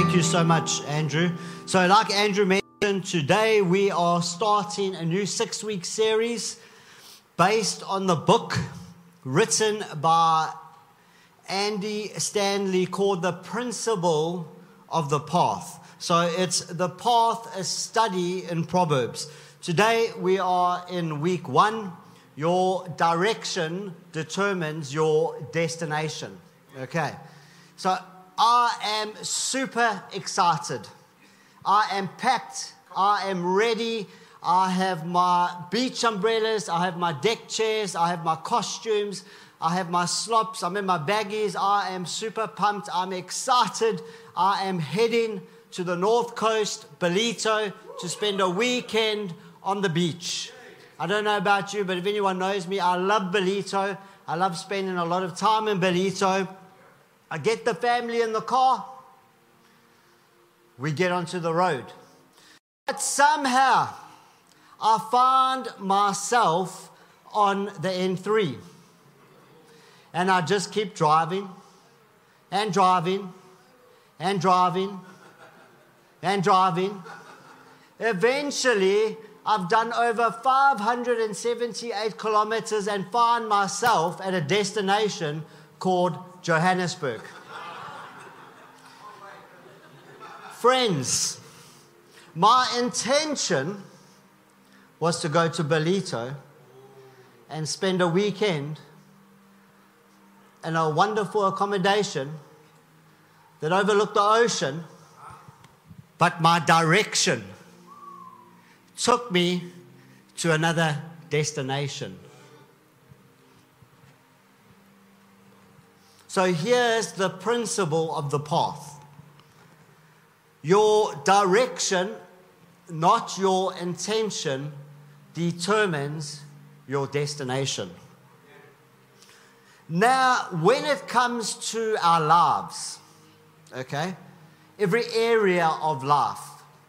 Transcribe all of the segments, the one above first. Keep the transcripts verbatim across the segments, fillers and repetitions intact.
Thank you so much, Andrew. So like Andrew mentioned, today we are starting a new six-week series based on the book written by Andy Stanley called The Principle of the Path. So it's the path, a study in Proverbs. Today we are in week one. Your direction determines your destination. Okay. So I am super excited. I am packed. I am ready. I have my beach umbrellas. I have my deck chairs. I have my costumes. I have my slops. I'm in my baggies. I am super pumped. I'm excited. I am heading to the North Coast, Ballito, to spend a weekend on the beach. I don't know about you, but if anyone knows me, I love Ballito. I love spending a lot of time in Ballito. I get the family in the car. We get onto the road. But somehow, I find myself on the N three. And I just keep driving, and driving, and driving, and driving. Eventually, I've done over five hundred seventy-eight kilometers and find myself at a destination called Johannesburg. Friends, my intention was to go to Ballito and spend a weekend in a wonderful accommodation that overlooked the ocean, but my direction took me to another destination. So here's the principle of the path. Your direction, not your intention, determines your destination. Now, when it comes to our lives, okay, every area of life,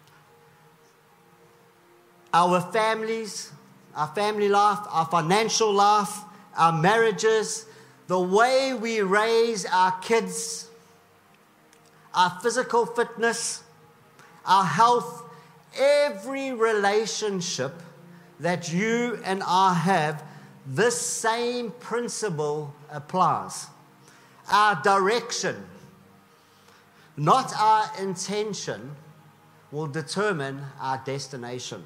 our families, our family life, our financial life, our marriages, the way we raise our kids, our physical fitness, our health, every relationship that you and I have, this same principle applies. Our direction, not our intention, will determine our destination.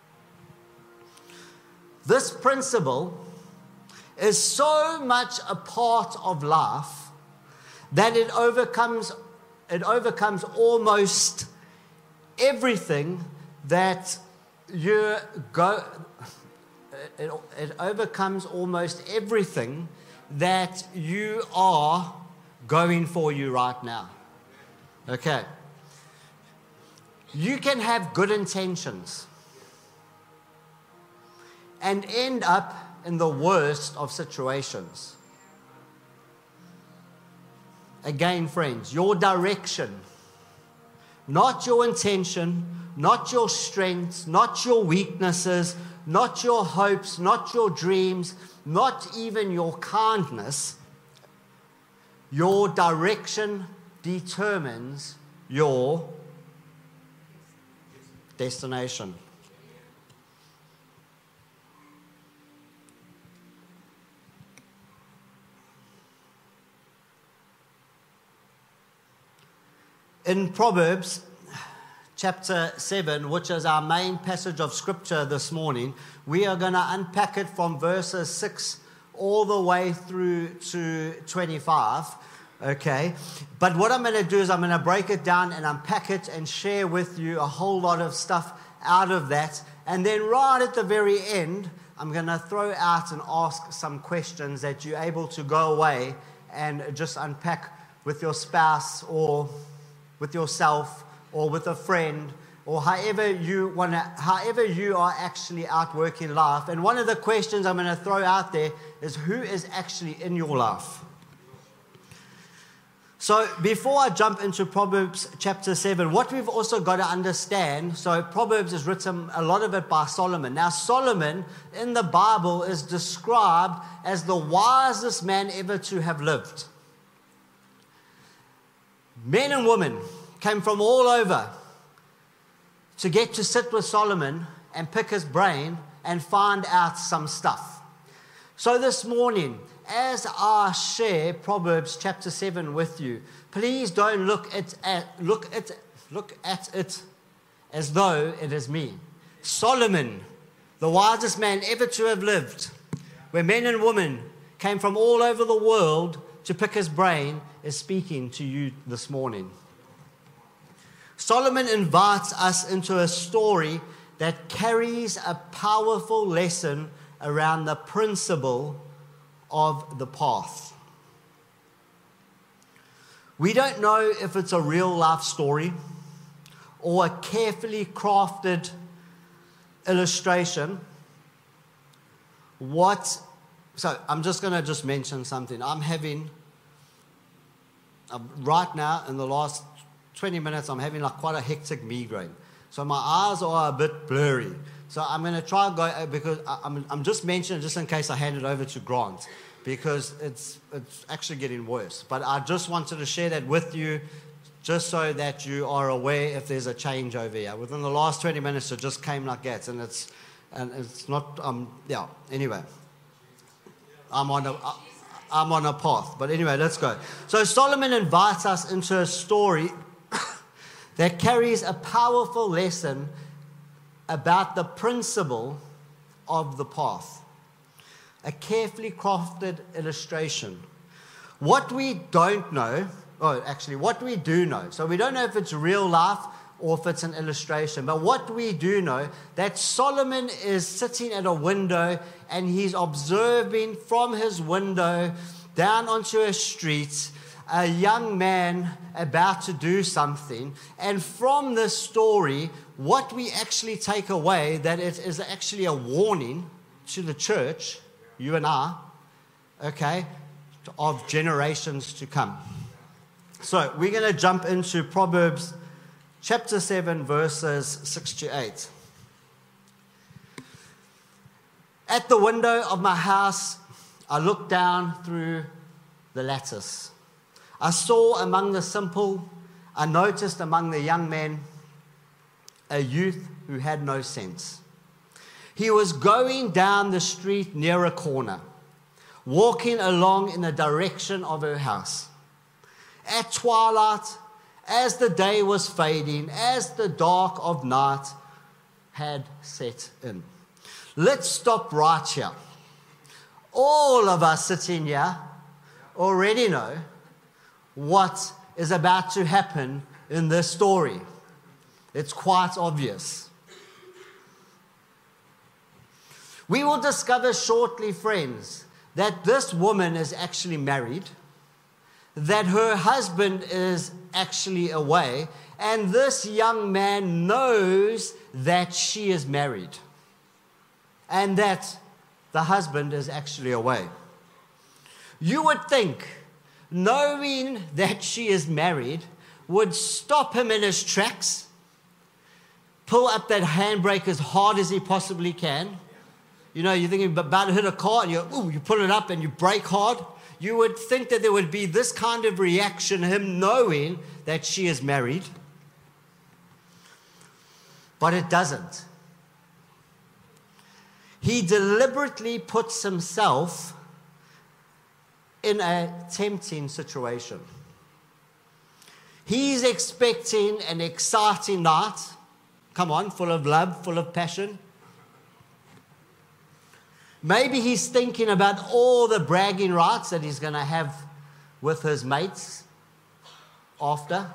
This principle is so much a part of life that it overcomes it overcomes almost everything that you go it, it overcomes almost everything that you are going for you right now. Okay. You can have good intentions and end up in the worst of situations. Again, friends, your direction, not your intention, not your strengths, not your weaknesses, not your hopes, not your dreams, not even your kindness, your direction determines your destination. In Proverbs chapter seven, which is our main passage of scripture this morning, we are going to unpack it from verses six all the way through to twenty-five, okay? But what I'm going to do is I'm going to break it down and unpack it and share with you a whole lot of stuff out of that. And then right at the very end, I'm going to throw out and ask some questions that you're able to go away and just unpack with your spouse or with yourself or with a friend or however you want to, however you are actually out working life. And one of the questions I'm going to throw out there is, who is actually in your life? So before I jump into Proverbs chapter seven, what we've also got to understand, so Proverbs is written, a lot of it by Solomon. Now Solomon in the Bible is described as the wisest man ever to have lived. Men and women came from all over to get to sit with Solomon and pick his brain and find out some stuff. So this morning, as I share Proverbs chapter seven with you, please don't look at, at, look at, look at it as though it is me. Solomon, the wisest man ever to have lived, where men and women came from all over the world to pick his brain, is speaking to you this morning. Solomon invites us into a story that carries a powerful lesson around the principle of the path. We don't know if it's a real life story or a carefully crafted illustration. What, so I'm just going to just mention something. I'm having, uh, right now in the last twenty minutes, I'm having like quite a hectic migraine. So my eyes are a bit blurry. So I'm going to try and go, uh, because I, I'm, I'm just mentioning just in case I hand it over to Grant, because it's it's actually getting worse. But I just wanted to share that with you, just so that you are aware if there's a change over here. Within the last twenty minutes, it just came like that, and it's and it's not. Um, yeah. Anyway, I'm on a I'm on a path. But anyway, let's go. So Solomon invites us into a story that carries a powerful lesson about the principle of the path. A carefully crafted illustration. What we don't know, oh, actually, what we do know, so we don't know if it's real life or if it's an illustration, but what we do know, that Solomon is sitting at a window and he's observing from his window down onto a street a young man about to do something. And from this story, what we actually take away, that it is actually a warning to the church, you and I, okay, of generations to come. So we're going to jump into Proverbs chapter seven, verses six to eight. At the window of my house, I looked down through the lattice. I saw among the simple, I noticed among the young men, a youth who had no sense. He was going down the street near a corner, walking along in the direction of her house. At twilight, as the day was fading, as the dark of night had set in. Let's stop right here. All of us sitting here already know what is about to happen in this story. It's quite obvious. We will discover shortly, friends, that this woman is actually married, that her husband is actually away, and this young man knows that she is married and that the husband is actually away. You would think knowing that she is married would stop him in his tracks, pull up that handbrake as hard as he possibly can. You know, you're thinking about to hit a car and you, ooh, you pull it up and you brake hard. You would think that there would be this kind of reaction, him knowing that she is married. But it doesn't. He deliberately puts himself in a tempting situation. He's expecting an exciting night. Come on, full of love, full of passion. Maybe he's thinking about all the bragging rights that he's going to have with his mates after.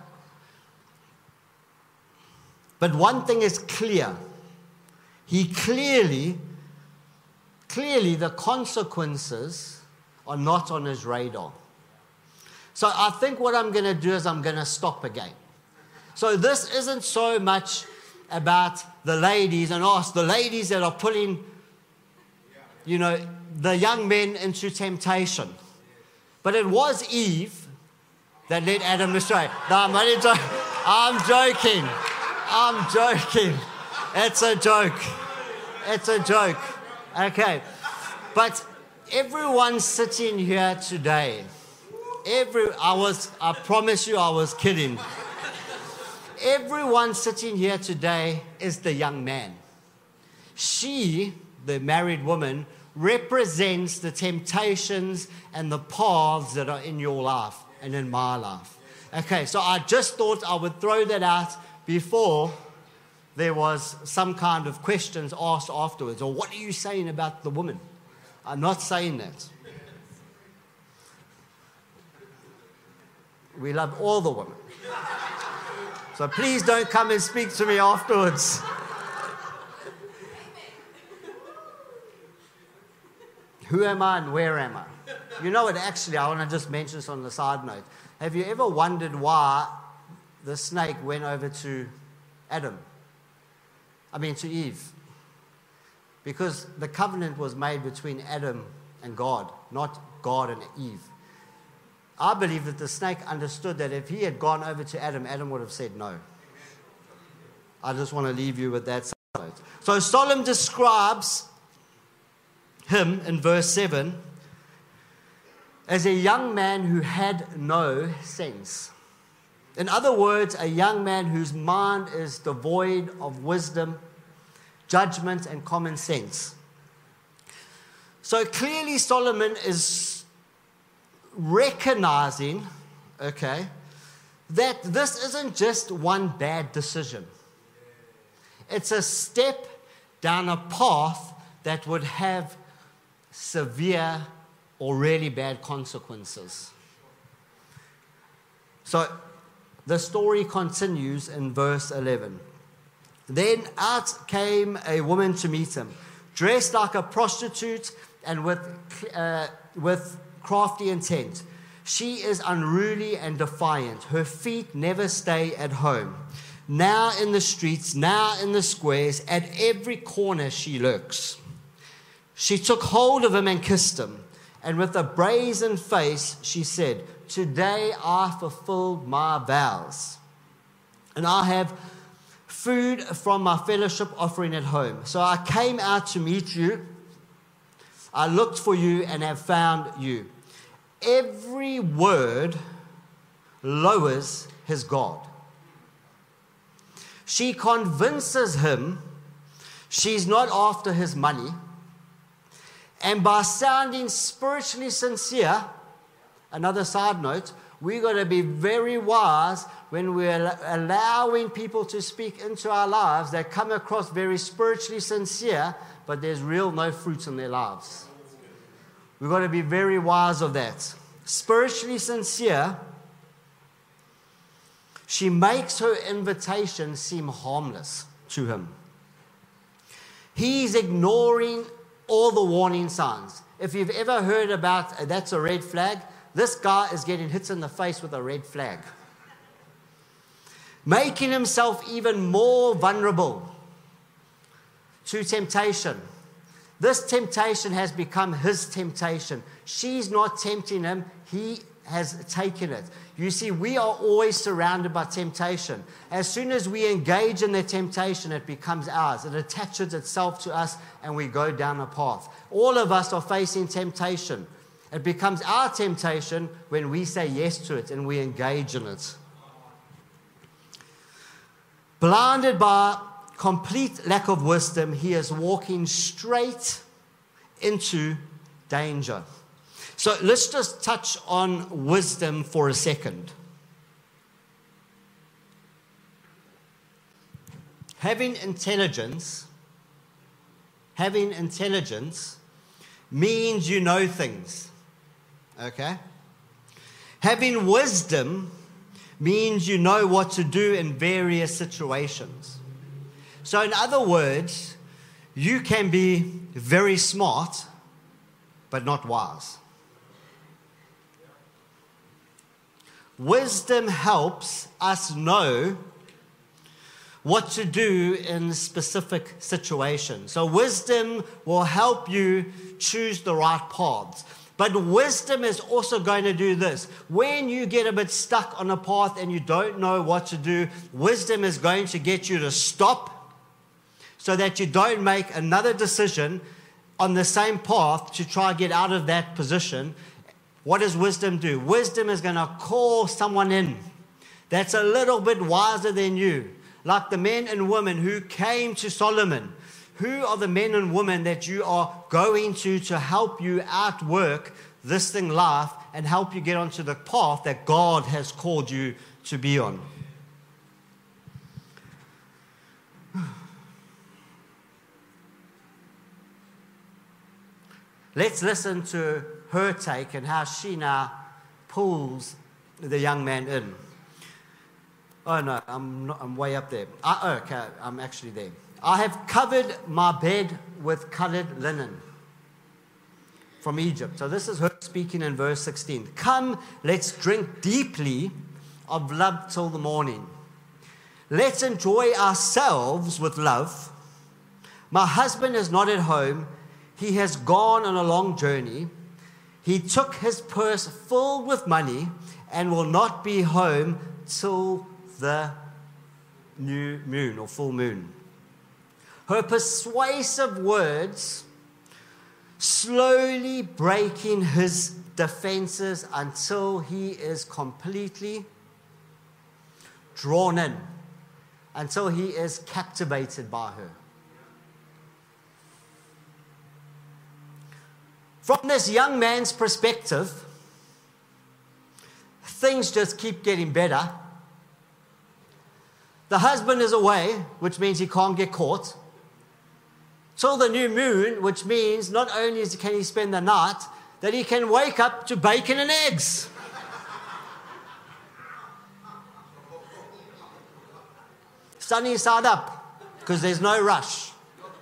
But one thing is clear. He clearly, clearly the consequences are not on his radar. So I think what I'm going to do is I'm going to stop again. So this isn't so much about the ladies and ask the ladies that are pulling, you know, the young men into temptation. But it was Eve that led Adam astray. No, I'm only joking. I'm joking. I'm joking. It's a joke. It's a joke. Okay. But everyone sitting here today, every I was, I promise you I was kidding. everyone sitting here today is the young man. She, the married woman, represents the temptations and the paths that are in your life and in my life. Okay, so I just thought I would throw that out before there was some kind of questions asked afterwards. Or what are you saying about the woman? I'm not saying that. We love all the women. So please don't come and speak to me afterwards. Who am I and where am I? You know what, actually, I want to just mention this on the side note. Have you ever wondered why the snake went over to Adam? I mean, to Eve. Because the covenant was made between Adam and God, not God and Eve. I believe that the snake understood that if he had gone over to Adam, Adam would have said no. I just want to leave you with that. So Solomon describes him in verse seven as a young man who had no sense. In other words, a young man whose mind is devoid of wisdom, judgment, and common sense. So clearly Solomon is recognizing, okay, that this isn't just one bad decision. It's a step down a path that would have severe or really bad consequences. So the story continues in verse eleven. Then out came a woman to meet him, dressed like a prostitute and with uh, with crafty intent. She is unruly and defiant. Her feet never stay at home. Now in the streets, now in the squares, at every corner she lurks. She took hold of him and kissed him. And with a brazen face, she said, "Today I fulfilled my vows. And I have food from my fellowship offering at home. So I came out to meet you. I looked for you and have found you." Every word lowers his guard. She convinces him she's not after his money. And by sounding spiritually sincere, another side note, we've got to be very wise when we're allowing people to speak into our lives that come across very spiritually sincere, but there's real no fruit in their lives. We've got to be very wise of that. Spiritually sincere, she makes her invitation seem harmless to him. He's ignoring all the warning signs. If you've ever heard about uh, that's a red flag, this guy is getting hit in the face with a red flag. Making himself even more vulnerable to temptation. This temptation has become his temptation. She's not tempting him, he has taken it. You see, we are always surrounded by temptation. As soon as we engage in the temptation, it becomes ours. It attaches itself to us and we go down a path. All of us are facing temptation. It becomes our temptation when we say yes to it and we engage in it. Blinded by complete lack of wisdom, he is walking straight into danger. So let's just touch on wisdom for a second. Having intelligence, having intelligence means you know things. Okay? Having wisdom means you know what to do in various situations. So in other words, you can be very smart, but not wise. Wisdom helps us know what to do in specific situations. So wisdom will help you choose the right paths. But wisdom is also going to do this. When you get a bit stuck on a path and you don't know what to do, wisdom is going to get you to stop so that you don't make another decision on the same path to try to get out of that position. What does wisdom do? Wisdom is going to call someone in that's a little bit wiser than you, like the men and women who came to Solomon. Who are the men and women that you are going to to help you outwork this thing life and help you get onto the path that God has called you to be on? Let's listen to her take and how she now pulls the young man in. Oh no, I'm not, I'm way up there. I, oh, okay, I'm actually there. I have covered my bed with colored linen from Egypt. So this is her speaking in verse sixteen. Come, let's drink deeply of love till the morning. Let's enjoy ourselves with love. My husband is not at home. He has gone on a long journey. He took his purse filled with money and will not be home till the new moon or full moon. Her persuasive words slowly breaking his defenses until he is completely drawn in, until he is captivated by her. From this young man's perspective, things just keep getting better. The husband is away, which means he can't get caught. Till the new moon, which means not only can he spend the night, that he can wake up to bacon and eggs. Sunny side up, because there's no rush.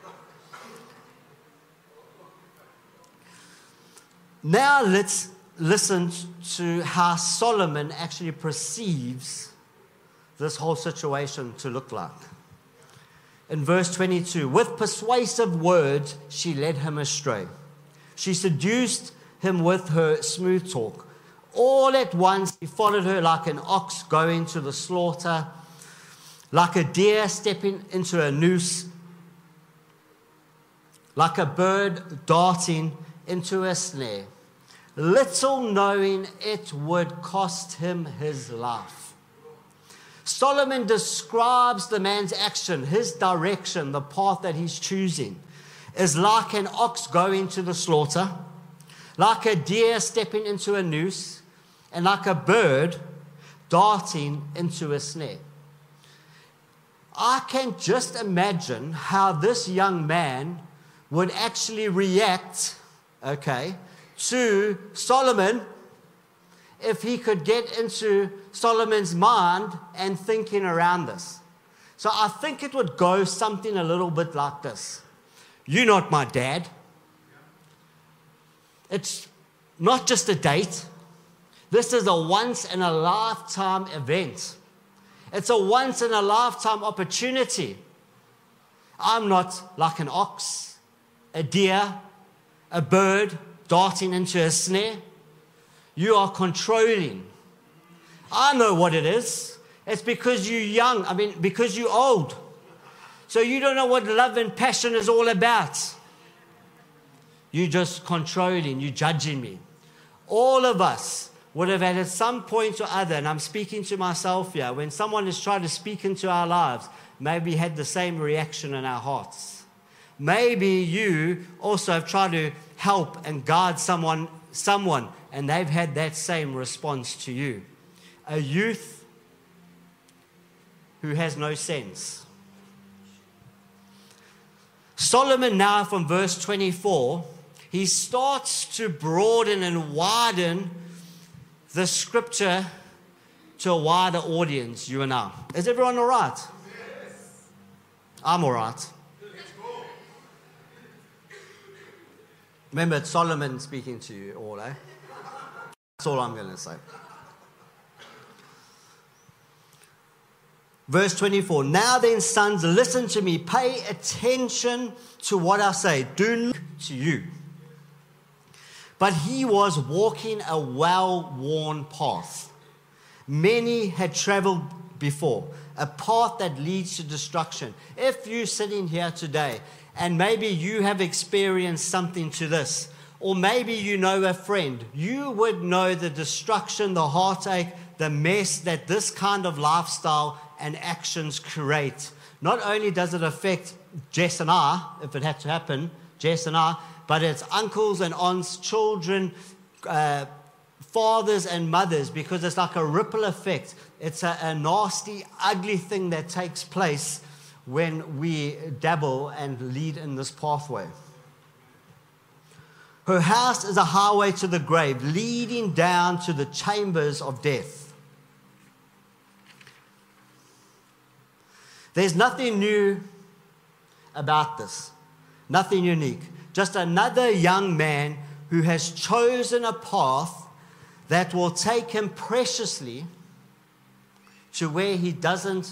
Now let's listen to how Solomon actually perceives this whole situation to look like. In verse twenty-two, with persuasive words, she led him astray. She seduced him with her smooth talk. All at once, he followed her like an ox going to the slaughter, like a deer stepping into a noose, like a bird darting into a snare, little knowing it would cost him his life. Solomon describes the man's action, his direction, the path that he's choosing, is like an ox going to the slaughter, like a deer stepping into a noose, and like a bird darting into a snare. I can just imagine how this young man would actually react, okay, to Solomon if he could get into Solomon's mind and thinking around this. So I think it would go something a little bit like this. You're not my dad. It's not just a date. This is a once-in-a-lifetime event. It's a once-in-a-lifetime opportunity. I'm not like an ox, a deer, a bird darting into a snare. You are controlling. I know what it is. It's because you're young. I mean, because you're old. So you don't know what love and passion is all about. You're just controlling. You're judging me. All of us would have had at some point or other, and I'm speaking to myself here, when someone has tried to speak into our lives, maybe had the same reaction in our hearts. Maybe you also have tried to help and guide someone, someone, and they've had that same response to you. A youth who has no sense. Solomon now, from verse twenty-four, he starts to broaden and widen the scripture to a wider audience, you and I. Is everyone all right? Yes. I'm all right. Remember, it's Solomon speaking to you all, eh? That's all I'm going to say. Verse twenty-four, now then, sons, listen to me. Pay attention to what I say. Do not to you. But he was walking a well-worn path. Many had traveled before, a path that leads to destruction. If you're sitting here today, and maybe you have experienced something to this, or maybe you know a friend, you would know the destruction, the heartache, the mess that this kind of lifestyle and actions create. Not only does it affect Jess and I, if it had to happen, Jess and I, but it's uncles and aunts, children, uh, fathers and mothers, because it's like a ripple effect. It's a, a nasty, ugly thing that takes place when we dabble and lead in this pathway. Her house is a highway to the grave, leading down to the chambers of death. There's nothing new about this, nothing unique. Just another young man who has chosen a path that will take him preciously to where he doesn't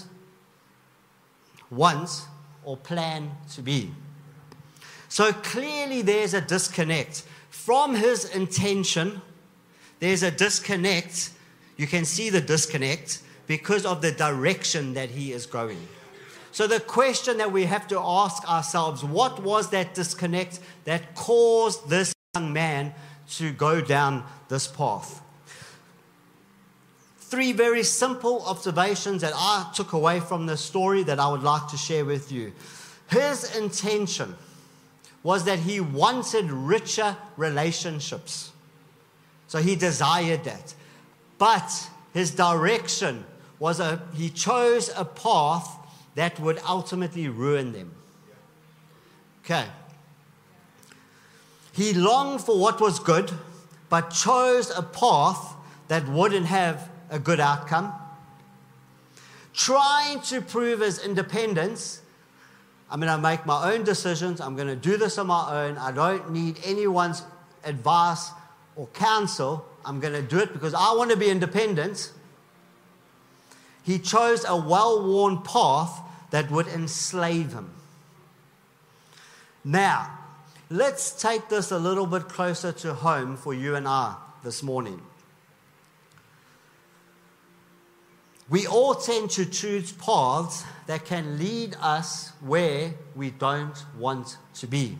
want or plan to be. So clearly there's a disconnect. From his intention, there's a disconnect. You can see the disconnect because of the direction that he is going. So the question that we have to ask ourselves, what was that disconnect that caused this young man to go down this path? Three very simple observations that I took away from this story that I would like to share with you. His intention was that he wanted richer relationships. So he desired that. But his direction was a, he chose a path that would ultimately ruin them. Okay. He longed for what was good, but chose a path that wouldn't have a good outcome. Trying to prove his independence. I'm going to make my own decisions. I'm going to do this on my own. I don't need anyone's advice or counsel. I'm going to do it because I want to be independent. He chose a well-worn path that would enslave him. Now, let's take this a little bit closer to home for you and I this morning. We all tend to choose paths that can lead us where we don't want to be.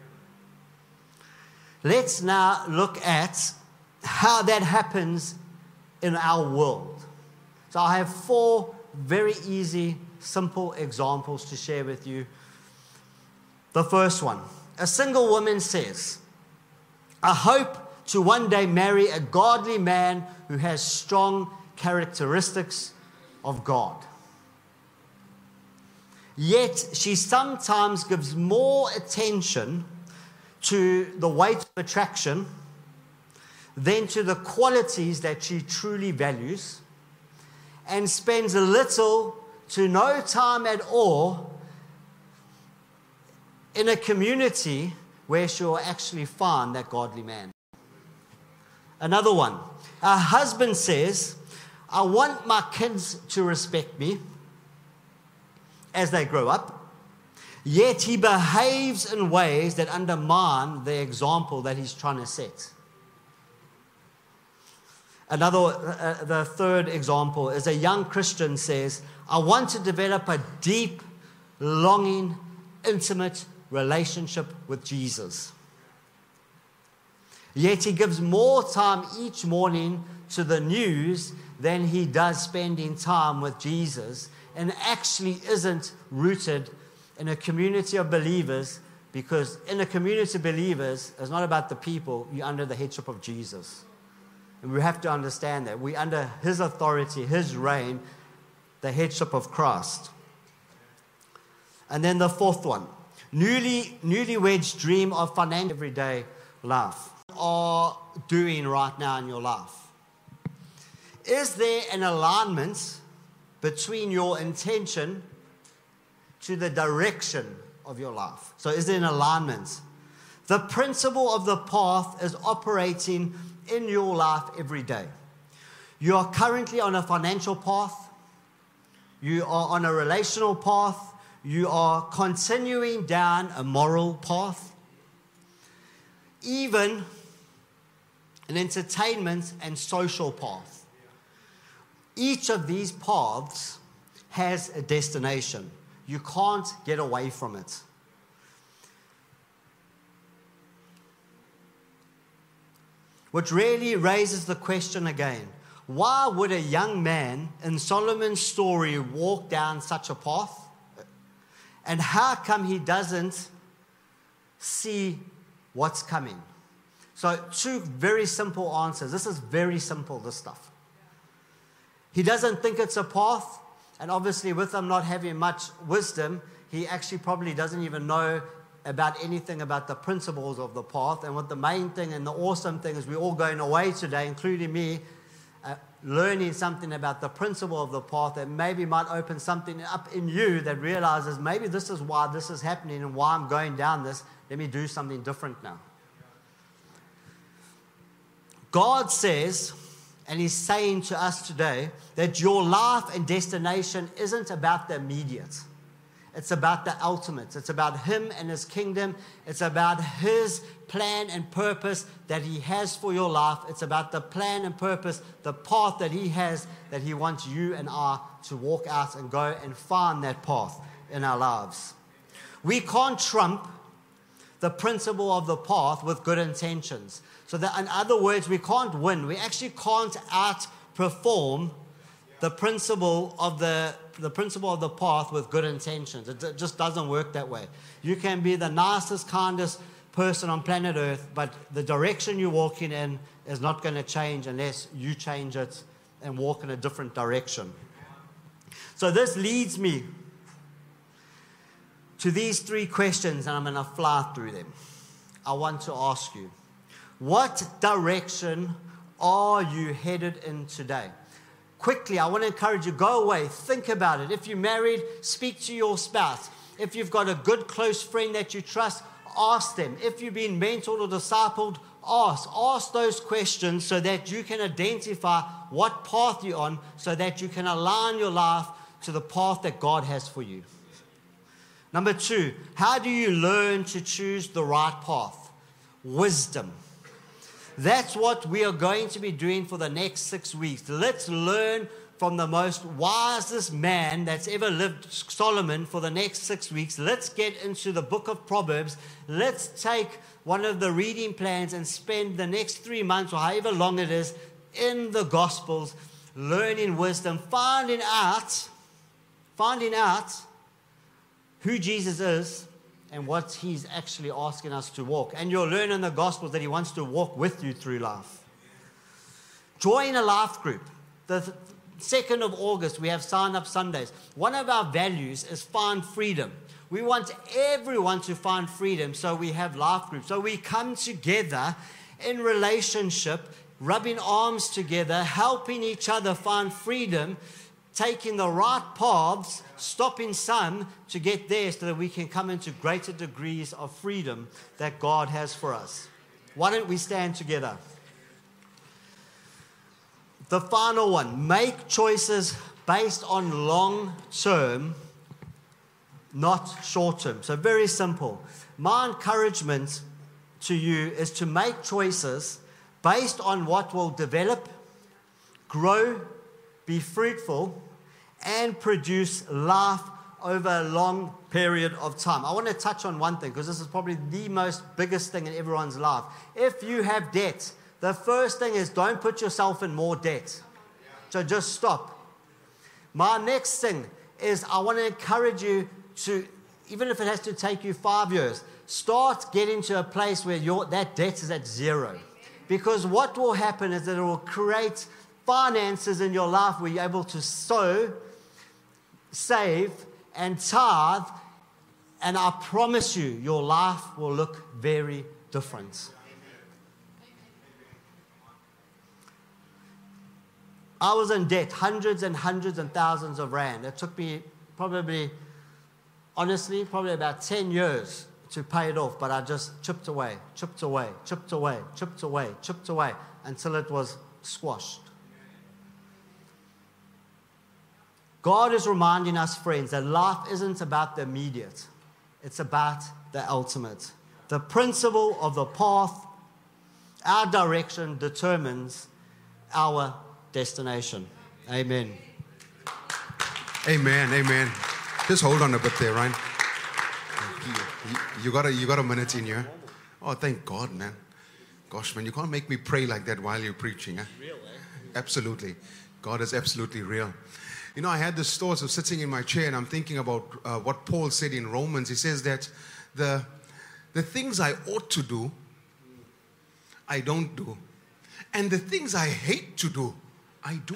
Let's now look at how that happens in our world. So I have four very easy, simple examples to share with you. The first one, a single woman says, I hope to one day marry a godly man who has strong characteristics of God. Yet she sometimes gives more attention to the weight of attraction than to the qualities that she truly values, and spends a little to no time at all in a community where she'll actually find that godly man. Another one, her husband says, I want my kids to respect me as they grow up, yet he behaves in ways that undermine the example that he's trying to set. Another, uh, the third example is a young Christian says, I want to develop a deep, longing, intimate relationship with Jesus. Yet he gives more time each morning to the news than he does spending time with Jesus, and actually isn't rooted in a community of believers, because in a community of believers, it's not about the people, you're under the headship of Jesus. And we have to understand that. We're under his authority, his reign, the headship of Christ. And then the fourth one, newly newlyweds dream of financial everyday life. What are doing right now in your life? Is there an alignment between your intention to the direction of your life? So is there an alignment? The principle of the path is operating in your life every day. You are currently on a financial path. You are on a relational path. You are continuing down a moral path. Even an entertainment and social path. Each of these paths has a destination. You can't get away from it. Which really raises the question again, why would a young man in Solomon's story walk down such a path? And how come he doesn't see what's coming? So two very simple answers. This is very simple, this stuff. He doesn't think it's a path. And obviously with him not having much wisdom, he actually probably doesn't even know about anything about the principles of the path. And what the main thing and the awesome thing is we're all going away today, including me, uh, learning something about the principle of the path that maybe might open something up in you that realizes maybe this is why this is happening and why I'm going down this. Let me do something different now. God says, and He's saying to us today, that your life and destination isn't about the immediate. It's about the ultimate. It's about Him and His kingdom. It's about His plan and purpose that He has for your life. It's about the plan and purpose, the path that He has, that He wants you and I to walk out and go and find that path in our lives. We can't trump the principle of the path with good intentions. So that, in other words, we can't win. We actually can't outperform the principle of the the principle of the path with good intentions. It, it just doesn't work that way. You can be the nicest, kindest person on planet Earth, but the direction you're walking in is not going to change unless you change it and walk in a different direction. So this leads me to these three questions, and I'm going to fly through them. I want to ask you, what direction are you headed in today? Quickly, I want to encourage you, go away, think about it. If you're married, speak to your spouse. If you've got a good close friend that you trust, ask them. If you've been mentored or discipled, ask. Ask those questions so that you can identify what path you're on, so that you can align your life to the path that God has for you. Number two, how do you learn to choose the right path? Wisdom. That's what we are going to be doing for the next six weeks. Let's learn from the most wisest man that's ever lived, Solomon, for the next six weeks. Let's get into the book of Proverbs. Let's take one of the reading plans and spend the next three months or however long it is in the Gospels, learning wisdom, finding out, finding out who Jesus is and what He's actually asking us to walk. And you'll learn in the Gospels that He wants to walk with you through life. Join a life group. The second of August, we have sign-up Sundays. One of our values is find freedom. We want everyone to find freedom, so we have life groups. So we come together in relationship, rubbing arms together, helping each other find freedom, taking the right paths, stopping some to get there so that we can come into greater degrees of freedom that God has for us. Why don't we stand together? The final one, make choices based on long term, not short term. So very simple. My encouragement to you is to make choices based on what will develop, grow, be fruitful, and produce life over a long period of time. I want to touch on one thing because this is probably the most biggest thing in everyone's life. If you have debt, the first thing is don't put yourself in more debt. So just stop. My next thing is I want to encourage you to, even if it has to take you five years, start getting to a place where your, that debt is at zero. Because what will happen is that it will create finances in your life where you're able to sow, save, and tithe, and I promise you, your life will look very different. I was in debt, hundreds and hundreds and thousands of rand. It took me probably, honestly, probably about ten years to pay it off, but I just chipped away, chipped away, chipped away, chipped away, chipped away, until it was squashed. God is reminding us, friends, that life isn't about the immediate. It's about the ultimate. The principle of the path, our direction, determines our destination. Amen. Amen, amen. Just hold on a bit there, Ryan. You, you, got a, you got a minute in here? Oh, thank God, man. Gosh, man, you can't make me pray like that while you're preaching. Huh? Real, eh? Absolutely. God is absolutely real. You know, I had this thought of sitting in my chair and I'm thinking about uh, what Paul said in Romans. He says that the, the things I ought to do, I don't do. And the things I hate to do, I do.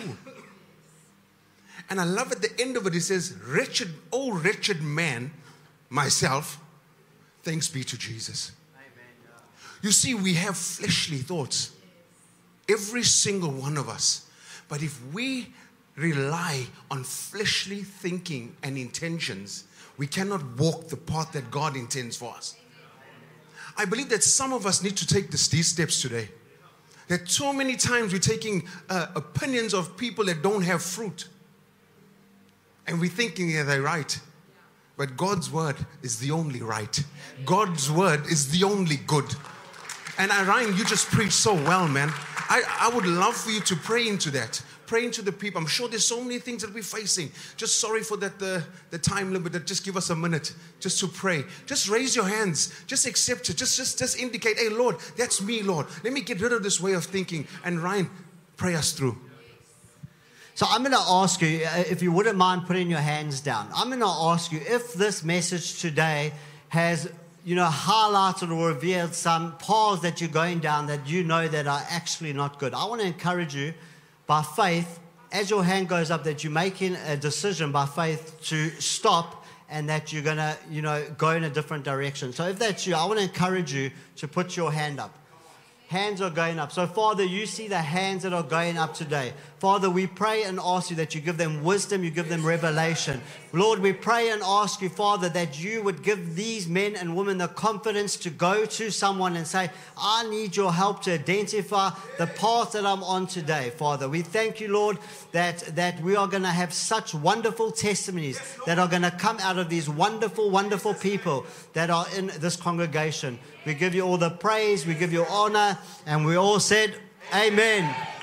And I love at the end of it, he says, wretched, oh wretched man, myself, thanks be to Jesus. Amen. You see, we have fleshly thoughts. Every single one of us. But if we rely on fleshly thinking and intentions, we cannot walk the path that God intends for us. I believe that some of us need to take this, these steps today. That so many times we're taking uh, opinions of people that don't have fruit. And we're thinking, yeah, they're right. But God's word is the only right. God's word is the only good. And uh, Ryan, you just preached so well, man. I, I would love for you to pray into that. Pray into the people. I'm sure there's so many things that we're facing. Just sorry for that, the, the time limit. That just give us a minute just to pray. Just raise your hands. Just accept it. Just, just, just indicate, hey, Lord, that's me, Lord. Let me get rid of this way of thinking. And Ryan, pray us through. So I'm going to ask you, if you wouldn't mind putting your hands down. I'm going to ask you if this message today has, you know, highlighted or revealed some paths that you're going down that you know that are actually not good. I want to encourage you by faith, as your hand goes up, that you're making a decision by faith to stop and that you're going to, you know, go in a different direction. So if that's you, I want to encourage you to put your hand up. Hands are going up. So, Father, you see the hands that are going up today. Father, we pray and ask you that you give them wisdom, you give them revelation. Lord, we pray and ask you, Father, that you would give these men and women the confidence to go to someone and say, I need your help to identify the path that I'm on today, Father. We thank you, Lord, that, that we are going to have such wonderful testimonies that are going to come out of these wonderful, wonderful people that are in this congregation. We give you all the praise, we give you honor, and we all said, Amen.